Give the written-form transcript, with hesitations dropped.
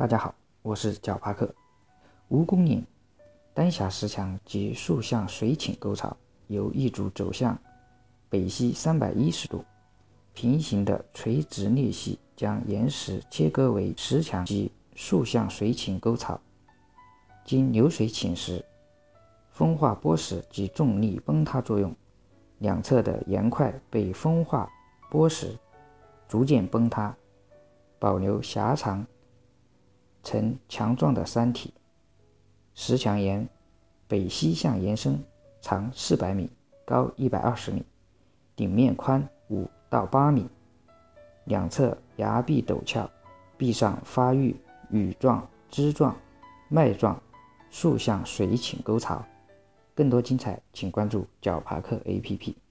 大家好，我是角帕克。蜈蚣岭丹霞石墙及竖向水倾沟槽由一组走向北西310度平行的垂直裂隙将岩石切割为石墙及竖向水倾沟槽，经流水侵蚀、风化剥蚀及重力崩塌作用，两侧的岩块被风化剥蚀，逐渐崩塌，保留狭长呈强壮的山体。石墙沿北西向延伸，长400米，高120米，顶面宽5到8米，两侧崖壁陡峭，壁上发育羽状、枝状、脉状竖向水倾沟槽。更多精彩请关注角帕克 APP。